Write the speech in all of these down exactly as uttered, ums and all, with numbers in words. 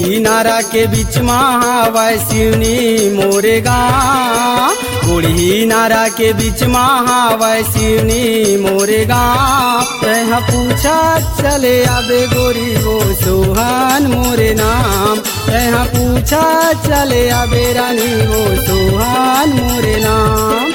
गोड़ी नारा के बीच महावैसिवनी मोरे गाँव, गोड़ी नारा के बीच महावैसिवनी मोरे गाँव। तहाँ पूछा चले आबे गोरी वो सोहन मोरे नाम, तहाँ पूछा चले आबे रानी वो सोहन मोरे नाम।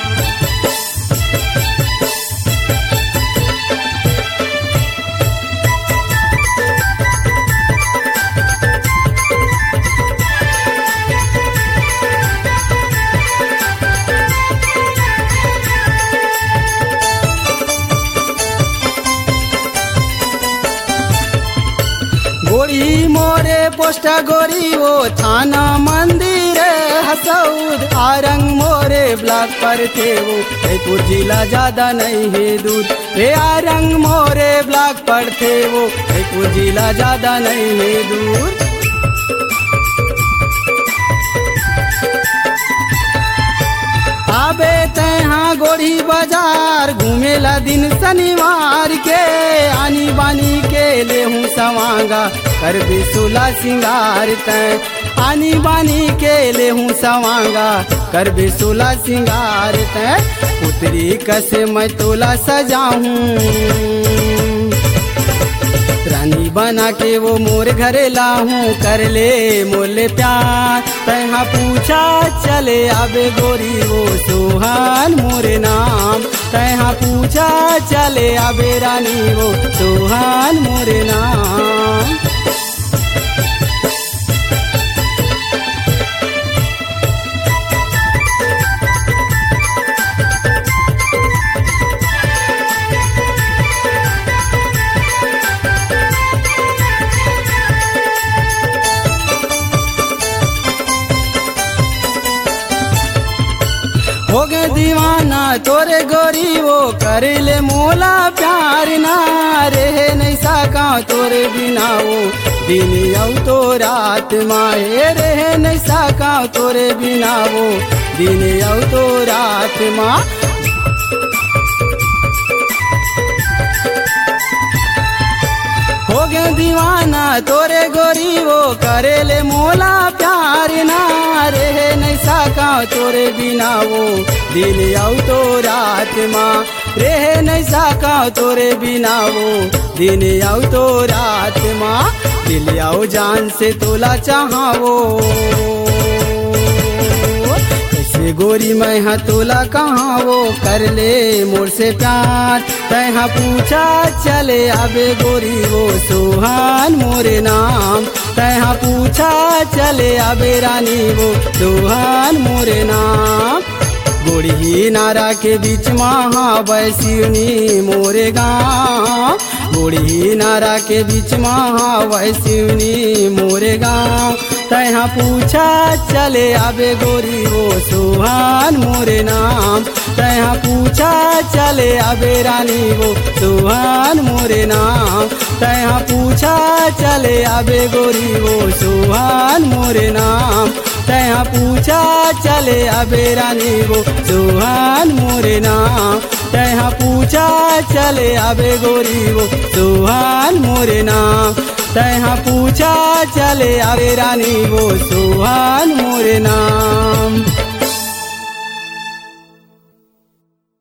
गोरी मोरे पोस्टा गोरी वो थाना मंदिर हसौद आरंग मोरे ब्लॉक पर थे वो जयपुर जिला ज्यादा नहीं है दूर रे। आरंग मोरे ब्लॉक पर थे वो जयपुर जिला ज्यादा नहीं है दूर। आबे तहाँ गोड़ी बाजार घूमेला दिन शनिवार के, आनी बानी के ले हूँ सवांगा कर भी सोला सिंगार तैं, आनी बानी के ले हूँ सवांगा कर भी सोला सिंगार तैं। पुतरी कसे मैं तोला सजाऊं रानी बना के वो मोर घरे लाहूं कर ले मोले प्यार। तहाँ पूछा चले आबे गोरी वो सोहन मोरे नाम, तहाँ पूछा चले आबे रानी वो सोहन मोरे नाम। हो गए दीवाना तोरे गोरी वो कर ले मोला प्यार ना रहे नहीं सका तोरे बिना वो दिन औ तो रात माए रहे नहीं सका तोरे बिना वो दिन औ तो रात माँ। हो गए दीवाना तोरे गोरी वो करे ले मोला प्यार ना रहे नहीं सका तोरे बिना वो दिन औ तो रात माँ रहे नहीं सका तोरे बिना वो दिन औ तो रात माँ। दिल आओ जान से तोला चाहावो कैसे गोरी मैं हाँ तोला कहाँ वो कर ले मोर से प्यार। तहाँ पूछा चले आबे गोरी वो सोहन मोरे नाम, तहाँ पूछा चले आबे रानी वो सोहन मोरे नाम। गोड़ी नारा के बीच महावैसिवनी मोरे गाँव, गोड़ी नारा के बीच महावैसिवनी मोरे गाँव। तहाँ पूछा चले आबे गोरी वो सोहन मोरे नाम, तहाँ पूछा चले आबे रानी वो सोहन मोरे नाम, तहाँ पूछा चले आबे गोरी वो सोहन मोरे नाम, तहाँ पूछा चले आबे रानी वो सोहन मोरे नाम, तहाँ पूछा चले आबे गोरी वो सोहन मोरे नाम, तहाँ पूछा चले आबे रानी वो सोहन मोरे नाम।